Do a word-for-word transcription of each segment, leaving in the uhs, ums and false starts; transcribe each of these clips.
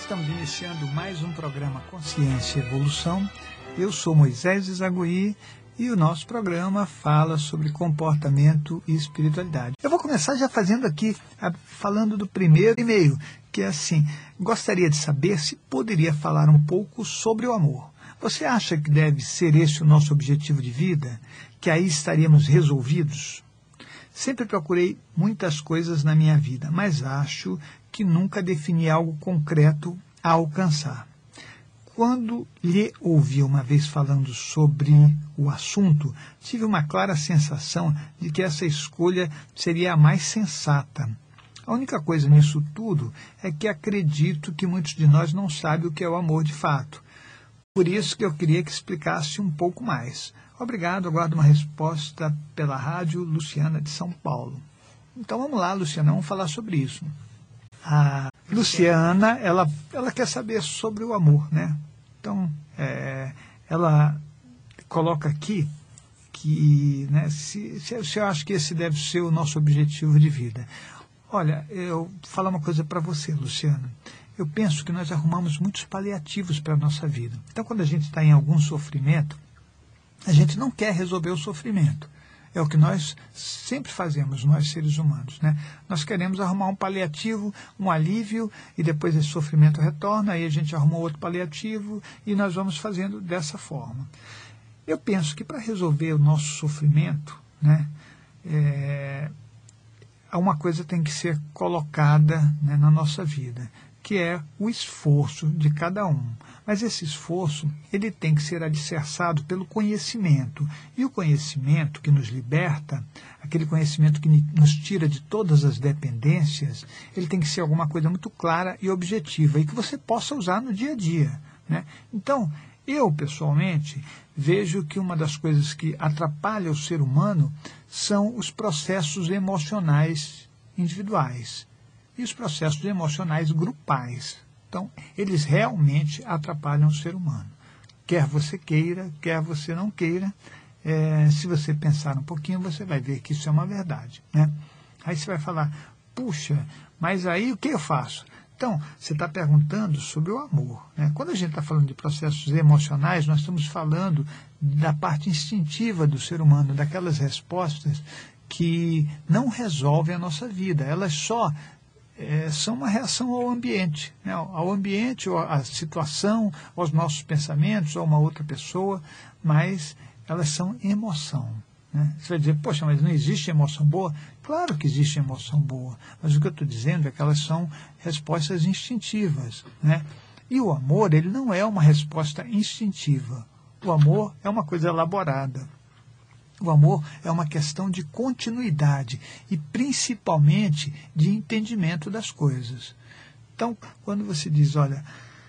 Estamos iniciando mais um programa Consciência e Evolução. Eu sou Moisés Zaguri e o nosso programa fala sobre comportamento e espiritualidade. Eu vou começar já fazendo aqui, falando do primeiro e-mail, que é assim: gostaria de saber se poderia falar um pouco sobre o amor. Você acha que deve ser esse o nosso objetivo de vida? Que aí estaríamos resolvidos? Sempre procurei muitas coisas na minha vida, mas acho que nunca defini algo concreto a alcançar. Quando lhe ouvi uma vez falando sobre o assunto, tive uma clara sensação de que essa escolha seria a mais sensata. A única coisa nisso tudo é que acredito que muitos de nós não sabem o que é o amor de fato. Por isso que eu queria que explicasse um pouco mais. Obrigado, aguardo uma resposta pela rádio Luciana de São Paulo. Então vamos lá, Luciana, vamos falar sobre isso. A Luciana, ela, ela quer saber sobre o amor, né? Então, é, ela coloca aqui que, né, se, se, se eu acho que esse deve ser o nosso objetivo de vida. Olha, eu vou falar uma coisa para você, Luciana. Eu penso que nós arrumamos muitos paliativos para a nossa vida. Então, quando a gente está em algum sofrimento, a gente não quer resolver o sofrimento. É o que nós sempre fazemos, nós seres humanos, né? Nós queremos arrumar um paliativo, um alívio, e depois esse sofrimento retorna, aí a gente arruma outro paliativo, e nós vamos fazendo dessa forma. Eu penso que para resolver o nosso sofrimento, né, é, uma coisa tem que ser colocada, né, na nossa vida, que é o esforço de cada um. Mas esse esforço, ele tem que ser alicerçado pelo conhecimento. E o conhecimento que nos liberta, aquele conhecimento que nos tira de todas as dependências, ele tem que ser alguma coisa muito clara e objetiva, e que você possa usar no dia a dia, né? Então, eu, pessoalmente, vejo que uma das coisas que atrapalha o ser humano são os processos emocionais individuais e os processos emocionais grupais. Então, eles realmente atrapalham o ser humano. Quer você queira, quer você não queira, é, se você pensar um pouquinho, você vai ver que isso é uma verdade, né? Aí você vai falar, puxa, mas aí o que eu faço? Então, você está perguntando sobre o amor, né? Quando a gente está falando de processos emocionais, nós estamos falando da parte instintiva do ser humano, daquelas respostas que não resolvem a nossa vida, elas só É, são uma reação ao ambiente, né? Ao ambiente, ou à situação, aos nossos pensamentos, ou a uma outra pessoa, mas elas são emoção, né? Você vai dizer, poxa, mas não existe emoção boa? Claro que existe emoção boa, mas o que eu estou dizendo é que elas são respostas instintivas, né? E o amor, ele não é uma resposta instintiva. O amor é uma coisa elaborada. O amor é uma questão de continuidade e principalmente de entendimento das coisas. Então, quando você diz, olha,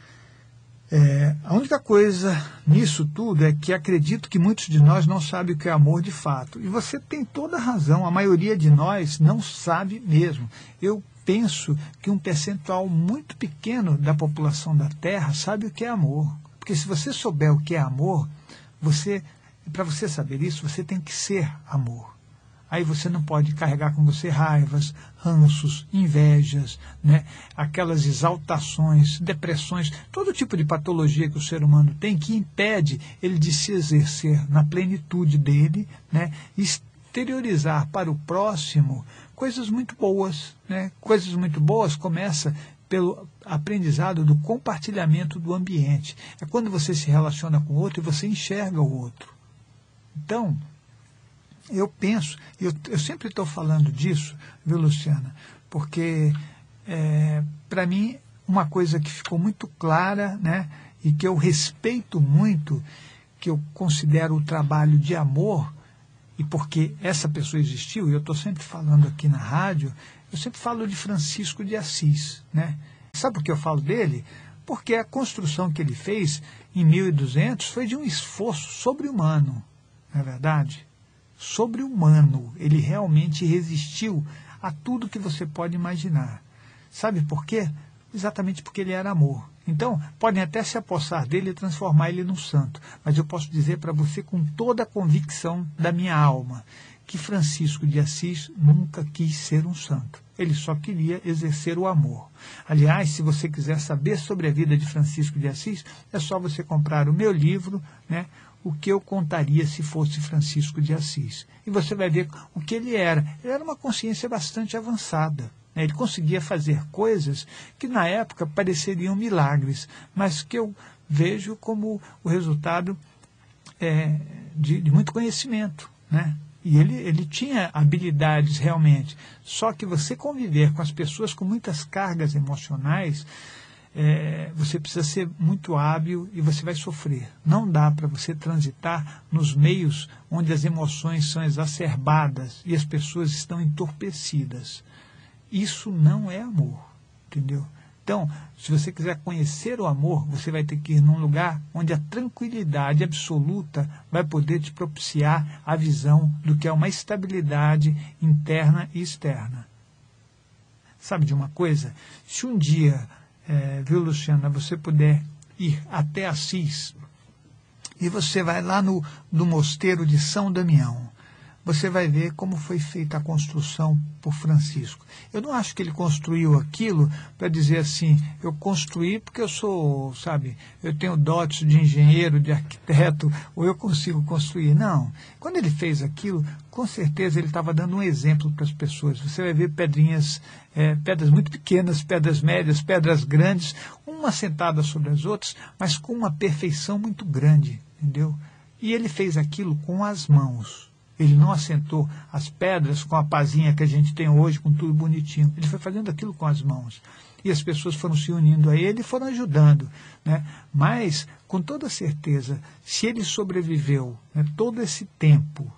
é, a única coisa nisso tudo é que acredito que muitos de nós não sabem o que é amor de fato. E você tem toda a razão, a maioria de nós não sabe mesmo. Eu penso que um percentual muito pequeno da população da Terra sabe o que é amor. Porque se você souber o que é amor, você... para você saber isso, você tem que ser amor. Aí você não pode carregar com você raivas, ranços, invejas, né? Aquelas exaltações, depressões, todo tipo de patologia que o ser humano tem que impede ele de se exercer na plenitude dele, né? Exteriorizar para o próximo coisas muito boas, né? Coisas muito boas começam pelo aprendizado do compartilhamento do ambiente. É quando você se relaciona com o outro e você enxerga o outro. Então, eu penso, eu, eu sempre estou falando disso, viu, Luciana? Porque, é, para mim, uma coisa que ficou muito clara, né, e que eu respeito muito, que eu considero o trabalho de amor, e porque essa pessoa existiu, e eu estou sempre falando aqui na rádio, eu sempre falo de Francisco de Assis, né? Sabe por que eu falo dele? Porque a construção que ele fez em mil e duzentos foi de um esforço sobre-humano. Não é verdade? Sobre-humano. Ele realmente resistiu a tudo que você pode imaginar. Sabe por quê? Exatamente porque ele era amor. Então, podem até se apossar dele e transformar ele num santo. Mas eu posso dizer para você com toda a convicção da minha alma que Francisco de Assis nunca quis ser um santo. ele só queria exercer o amor. Aliás, se você quiser saber sobre a vida de Francisco de Assis, é só você comprar o meu livro, né, O que eu contaria se fosse Francisco de Assis. E você vai ver o que ele era. Ele era uma consciência bastante avançada. Né? Ele conseguia fazer coisas que na época pareceriam milagres, mas que eu vejo como o resultado é, de, de muito conhecimento, né? E ele, ele tinha habilidades realmente. Só que você conviver com as pessoas com muitas cargas emocionais, é, você precisa ser muito hábil e você vai sofrer. Não dá para você transitar nos meios onde as emoções são exacerbadas e as pessoas estão entorpecidas. Isso não é amor, entendeu? Então, se você quiser conhecer o amor, você vai ter que ir num lugar onde a tranquilidade absoluta vai poder te propiciar a visão do que é uma estabilidade interna e externa. Sabe de uma coisa? Se um dia, é, viu, Luciana, você puder ir até Assis, e você vai lá no, no mosteiro de São Damião, você vai ver como foi feita a construção por Francisco. Eu não acho que ele construiu aquilo para dizer assim, eu construí porque eu sou, sabe, eu tenho dotes de engenheiro, de arquiteto, ou eu consigo construir. Não. Quando ele fez aquilo, com certeza ele estava dando um exemplo para as pessoas. Você vai ver pedrinhas, é, pedras muito pequenas, pedras médias, pedras grandes, uma sentada sobre as outras, mas com uma perfeição muito grande, entendeu? E ele fez aquilo com as mãos. Ele não assentou as pedras com a pazinha que a gente tem hoje, com tudo bonitinho. Ele foi fazendo aquilo com as mãos. E as pessoas foram se unindo a ele e foram ajudando. Né? Mas, com toda certeza, se ele sobreviveu, né, todo esse tempo,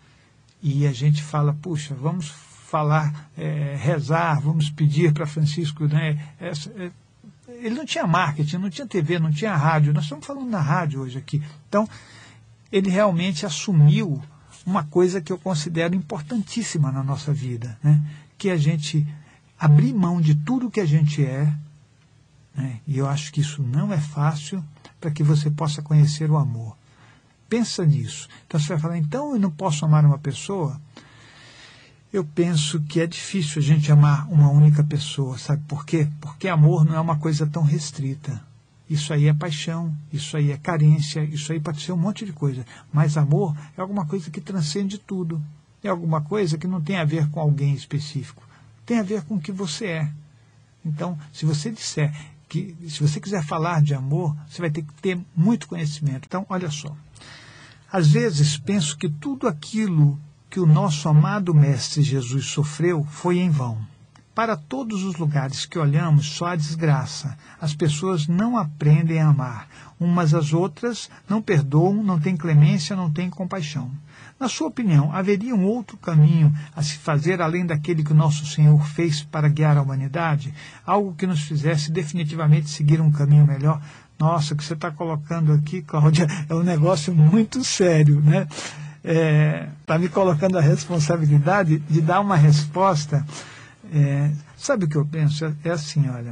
e a gente fala, puxa, vamos falar, é, rezar, vamos pedir para Francisco, né, essa, é, ele não tinha marketing, não tinha T V, não tinha rádio. Nós estamos falando na rádio hoje aqui. Então, ele realmente assumiu uma coisa que eu considero importantíssima na nossa vida, né? Que é a gente abrir mão de tudo que a gente é, né? E eu acho que isso não é fácil para que você possa conhecer o amor. Pensa nisso. Então você vai falar, então eu não posso amar uma pessoa? Eu penso que é difícil a gente amar uma única pessoa, sabe por quê? Porque amor não é uma coisa tão restrita. Isso aí é paixão, isso aí é carência, isso aí pode ser um monte de coisa. Mas amor é alguma coisa que transcende tudo. É alguma coisa que não tem a ver com alguém específico. Tem a ver com o que você é. Então, se você disser que, se você quiser falar de amor, você vai ter que ter muito conhecimento. Então, olha só. Às vezes penso que tudo aquilo que o nosso amado Mestre Jesus sofreu foi em vão. Para todos os lugares que olhamos, só há desgraça. As pessoas não aprendem a amar. Umas às outras, não perdoam, não têm clemência, não têm compaixão. Na sua opinião, haveria um outro caminho a se fazer além daquele que o nosso Senhor fez para guiar a humanidade? Algo que nos fizesse definitivamente seguir um caminho melhor? Nossa, o que você está colocando aqui, Cláudia, é um negócio muito sério, né? Está me colocando a responsabilidade de dar uma resposta. É, sabe o que eu penso? É, é assim, olha,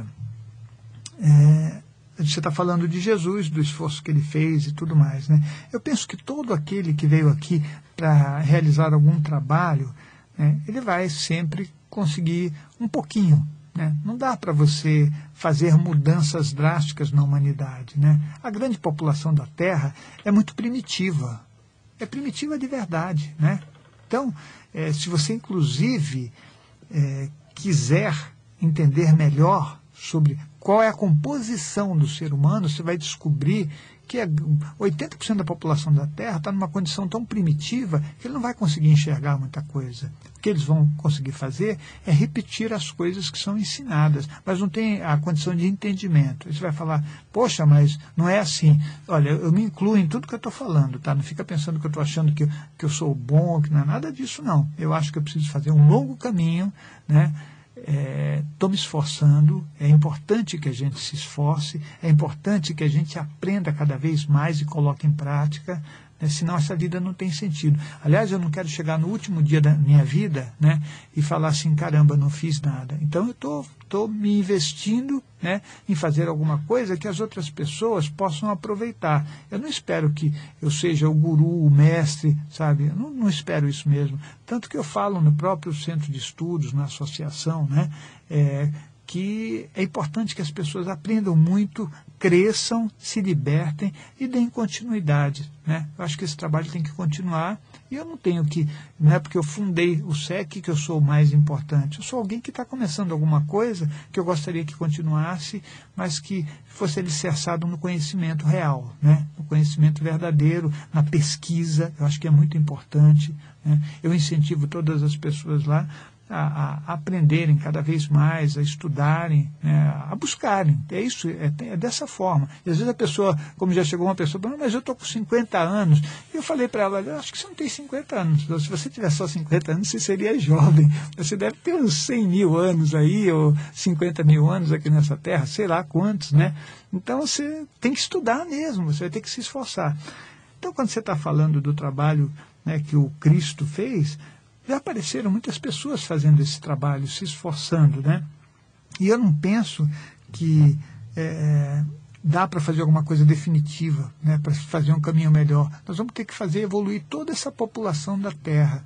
é, você está falando de Jesus, do esforço que ele fez e tudo mais, né? Eu penso que todo aquele que veio aqui para realizar algum trabalho, né, ele vai sempre conseguir um pouquinho, né? Não dá para você fazer mudanças drásticas na humanidade, né? A grande população da Terra é muito primitiva, é primitiva de verdade, né? Então, é, se você inclusive é, quiser entender melhor sobre qual é a composição do ser humano, você vai descobrir que oitenta por cento da população da Terra está numa condição tão primitiva que ele não vai conseguir enxergar muita coisa. O que eles vão conseguir fazer é repetir as coisas que são ensinadas, mas não tem a condição de entendimento. Você vai falar, poxa, mas não é assim. Olha, eu me incluo em tudo que eu estou falando, tá? Não fica pensando que eu estou achando que, que eu sou bom, que não é nada disso, não. Eu acho que eu preciso fazer um longo caminho, né? Estou é, me esforçando, é importante que a gente se esforce, é importante que a gente aprenda cada vez mais e coloque em prática, né, senão essa vida não tem sentido. Aliás, eu não quero chegar no último dia da minha vida, né, e falar assim, caramba, não fiz nada. Então eu estou estou me investindo, né, em fazer alguma coisa que as outras pessoas possam aproveitar. Eu não espero que eu seja o guru, o mestre, sabe? Eu não, não espero isso mesmo. Tanto que eu falo no próprio centro de estudos, na associação, né, é, que é importante que as pessoas aprendam muito, cresçam, se libertem e deem continuidade, né? Eu acho que esse trabalho tem que continuar e eu não tenho que, não é porque eu fundei o S E C que eu sou o mais importante. Eu sou alguém que está começando alguma coisa que eu gostaria que continuasse, mas que fosse alicerçado no conhecimento real, né? No conhecimento verdadeiro, na pesquisa, eu acho que é muito importante, né? Eu incentivo todas as pessoas lá A, a aprenderem cada vez mais, a estudarem, né, a buscarem. É isso, é, é dessa forma. E às vezes a pessoa, como já chegou uma pessoa, falando, mas eu estou com cinquenta anos. E eu falei para ela, eu acho que você não tem cinquenta anos. Se você tiver só cinquenta anos, você seria jovem. Você deve ter uns cem mil anos aí, ou cinquenta mil anos aqui nessa terra, sei lá quantos, né? Então você tem que estudar mesmo, você vai ter que se esforçar. Então quando você está falando do trabalho, né, que o Cristo fez, já apareceram muitas pessoas fazendo esse trabalho, se esforçando, né? E eu não penso que é, dá para fazer alguma coisa definitiva, né, para fazer um caminho melhor. Nós vamos ter que fazer evoluir toda essa população da Terra.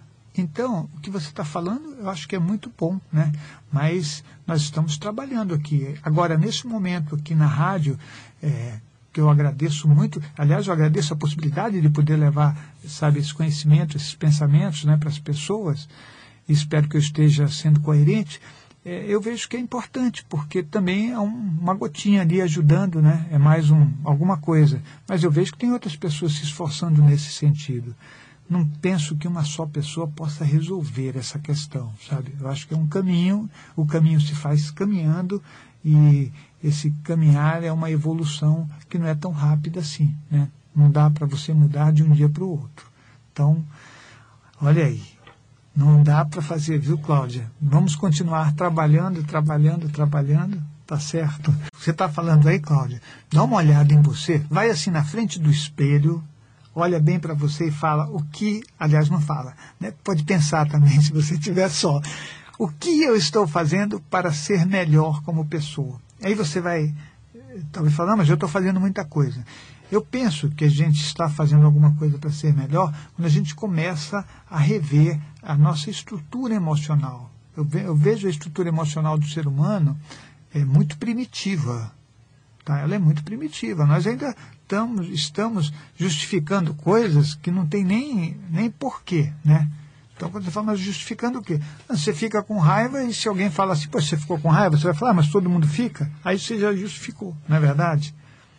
Então, o que você está falando, eu acho que é muito bom, né? Mas nós estamos trabalhando aqui. Agora, nesse momento, aqui na rádio, é, que eu agradeço muito, aliás, eu agradeço a possibilidade de poder levar, sabe, esse conhecimento, esses pensamentos, né, para as pessoas, e espero que eu esteja sendo coerente, é, eu vejo que é importante, porque também é um, uma gotinha ali ajudando, né, é mais um, alguma coisa, mas eu vejo que tem outras pessoas se esforçando nesse sentido. Não penso que uma só pessoa possa resolver essa questão, sabe? Eu acho que é um caminho, o caminho se faz caminhando, e esse caminhar é uma evolução que não é tão rápida assim, né? Não dá para você mudar de um dia para o outro. Então, olha aí, não dá para fazer, viu, Cláudia? Vamos continuar trabalhando, trabalhando, trabalhando, tá certo? Você está falando aí, Cláudia, dá uma olhada em você, vai assim na frente do espelho, olha bem para você e fala o que, aliás, não fala, né? Pode pensar também, se você estiver só. O que eu estou fazendo para ser melhor como pessoa? Aí você vai, talvez falar, mas eu estou fazendo muita coisa. Eu penso que a gente está fazendo alguma coisa para ser melhor quando a gente começa a rever a nossa estrutura emocional. Eu, ve, eu vejo a estrutura emocional do ser humano é muito primitiva. Tá? Ela é muito primitiva. Nós ainda estamos, estamos justificando coisas que não tem nem, nem porquê, né? Então, quando você fala, mas justificando o quê? Você fica com raiva e se alguém fala assim, pô, você ficou com raiva, você vai falar, ah, mas todo mundo fica? Aí você já justificou, não é verdade?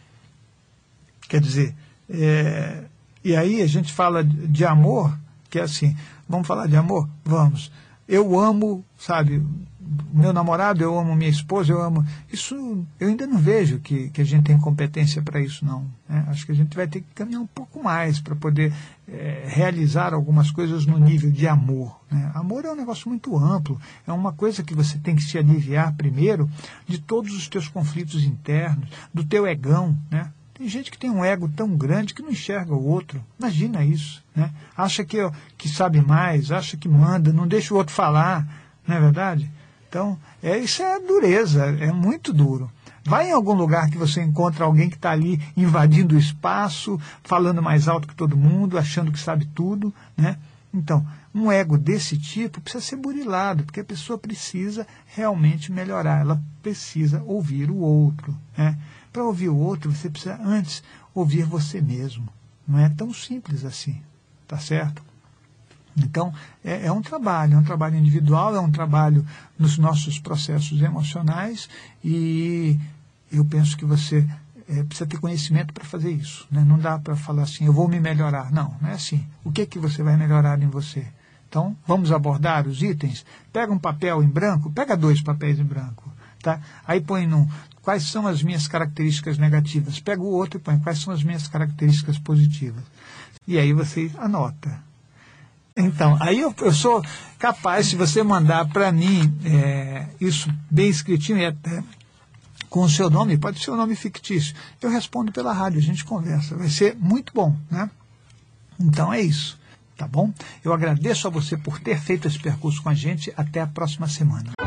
Quer dizer, é, e aí a gente fala de amor, que é assim, vamos falar de amor? Vamos. Eu amo, sabe, meu namorado, eu amo minha esposa, eu amo... Isso, eu ainda não vejo que, que a gente tem competência para isso, não. Né? Acho que a gente vai ter que caminhar um pouco mais para poder é, realizar algumas coisas no nível de amor. Né? Amor é um negócio muito amplo, é uma coisa que você tem que se aliviar primeiro de todos os teus conflitos internos, do teu egão, né? Tem gente que tem um ego tão grande que não enxerga o outro. Imagina isso, né? Acha que, que sabe mais, acha que manda, não deixa o outro falar, não é verdade? Então, é, isso é dureza, é muito duro. Vai em algum lugar que você encontra alguém que está ali invadindo o espaço, falando mais alto que todo mundo, achando que sabe tudo, né? Então, um ego desse tipo precisa ser burilado, porque a pessoa precisa realmente melhorar, ela precisa ouvir o outro, né? Para ouvir o outro, você precisa antes ouvir você mesmo. Não é tão simples assim, tá certo? Então, é, é um trabalho, é um trabalho individual, é um trabalho nos nossos processos emocionais e eu penso que você é, precisa ter conhecimento para fazer isso. Né? Não dá para falar assim, eu vou me melhorar. Não, não é assim. O que, que você vai melhorar em você? Então, vamos abordar os itens? Pega um papel em branco, pega dois papéis em branco. Tá? Aí põe num, quais são as minhas características negativas. Pega o outro e põe quais são as minhas características positivas. E aí você anota. Então, aí eu, eu sou capaz, se você mandar para mim é, isso bem escritinho e até com o seu nome, pode ser um nome fictício, eu respondo pela rádio, a gente conversa, vai ser muito bom, né? Então é isso, tá bom? Eu agradeço a você por ter feito esse percurso com a gente, até a próxima semana.